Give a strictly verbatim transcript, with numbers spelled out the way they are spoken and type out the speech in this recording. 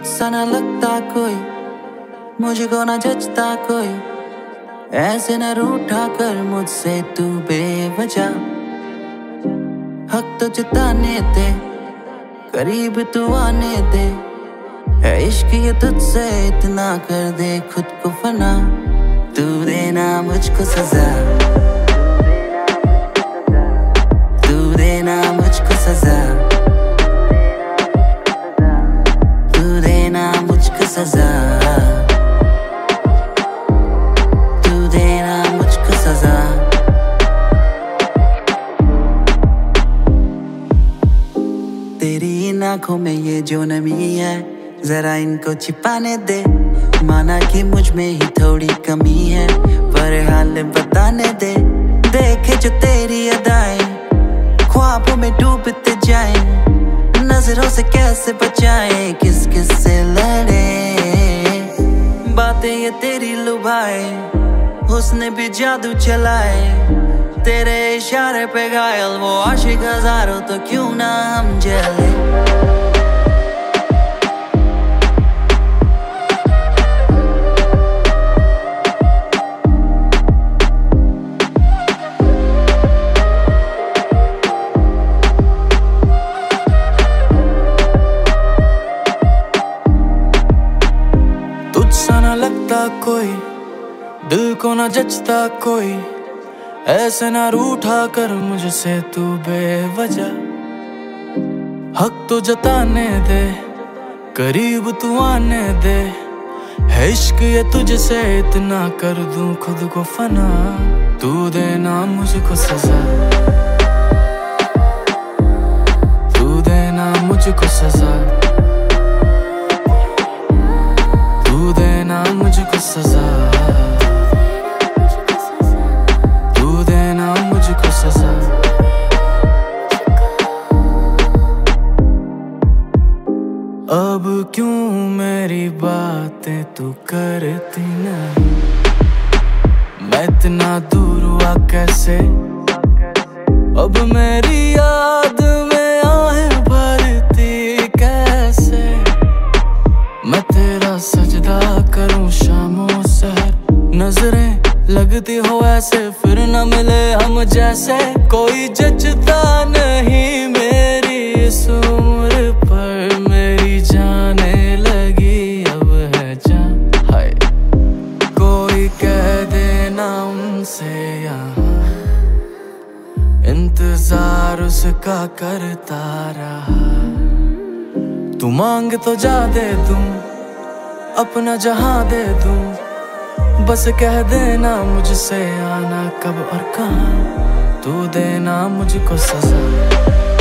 तुझसा ना लगता कोई, मुझको ना जचता कोई, ऐसे न रूठा कर मुझसे तू बेवजह। हक तो जताने दे, करीब तू आने दे, है इश्क ये तुझसे इतना कर दे खुद को फना। तू देना मुझको सजा, तू देना मुझको सजा, तू देना मुझको सजा, तू देना मुझको सजा। तेरी इन आँखों में ये जो नमी है, जरा इनको छिपाने दे। माना कि मुझ में ही थोड़ी कमी है, पर हाल बताने दे। देखे जो तेरी अदाएं, ख्वाबों में डूबते जाएं, नजरों से कैसे बचाएं, किस किस से लड़े। बातें ये तेरी लुभाए, उसने भी जादू चलाए, तेरे इशारे पे घायल वो आशिक हजारों, तो क्यों ना हम जले। तुझसा ना लगता कोई, दिल को ना जचता कोई, ऐसे ना रूठा कर मुझसे तू बेवजह। हक तो जताने दे, करीब तू आने दे, है इश्क ये तुझसे इतना कर दूं खुद को फना। तू देना मुझको सजा, तू देना मुझको सजा, तू देना मुझको सजा, तू देना मुझको सजा। अब क्यों मेरी बातें तू करती नहीं, मैं इतना दूर हुआ कैसे। अब मेरी याद में आहें भरती कैसे, मैं तेरा सजदा करूं शामों सहर। नजरें लगती हो ऐसे फिर न मिले हम जैसे, कोई जचता नहीं मेरी इस उम्र पर। मेरी जाने लगी अब है जान, हाय कोई कह देना उनसे यहाँ, इंतजार उसका करता रहा। तू मांग तो जा दे दूं, अपना जहां दे दूं, बस कह देना मुझसे आना कब और कहाँ। तू देना मुझको सजा।